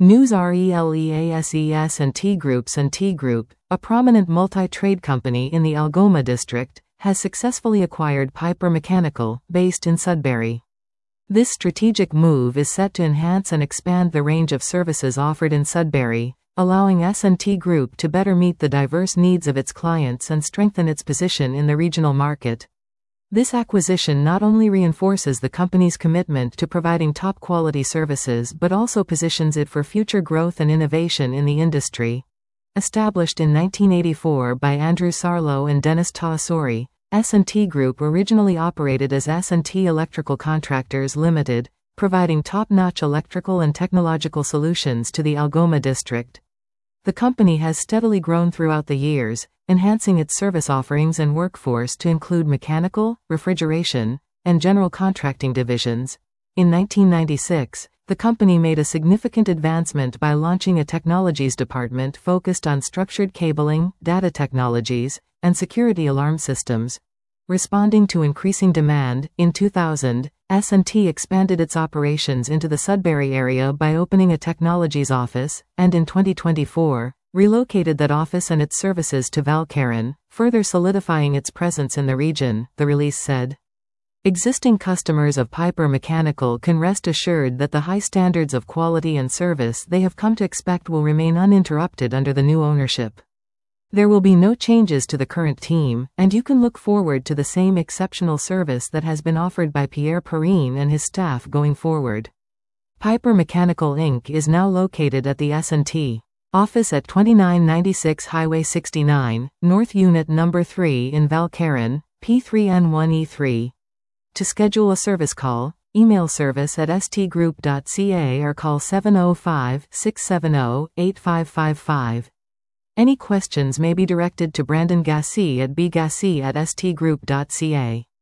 News Release S&T Group. S&T Group, a prominent multi-trade company in the Algoma district, has successfully acquired Piper Mechanical, based in Sudbury. This strategic move is set to enhance and expand the range of services offered in Sudbury, allowing S&T Group to better meet the diverse needs of its clients and strengthen its position in the regional market. This acquisition not only reinforces the company's commitment to providing top-quality services but also positions it for future growth and innovation in the industry. Established in 1984 by Andrew Sarlo and Dennis Taasori, S&T Group originally operated as S&T Electrical Contractors Limited, providing top-notch electrical and technological solutions to the Algoma district. The company has steadily grown throughout the years, enhancing its service offerings and workforce to include mechanical, refrigeration, and general contracting divisions. In 1996, the company made a significant advancement by launching a technologies department focused on structured cabling, data technologies, and security alarm systems. Responding to increasing demand, in 2000, S&T expanded its operations into the Sudbury area by opening a technologies office, and in 2024, relocated that office and its services to Valcarron, further solidifying its presence in the region, the release said. Existing customers of Piper Mechanical can rest assured that the high standards of quality and service they have come to expect will remain uninterrupted under the new ownership. There will be no changes to the current team, and you can look forward to the same exceptional service that has been offered by Pierre Perrine and his staff going forward. Piper Mechanical Inc. is now located at the S&T office at 2996 Highway 69, North Unit No. 3 in Valcarron, P3N1E3. To schedule a service call, email service@stgroup.ca or call 705-670-8555. Any questions may be directed to Brandon Gassi at bgassi@stgroup.ca.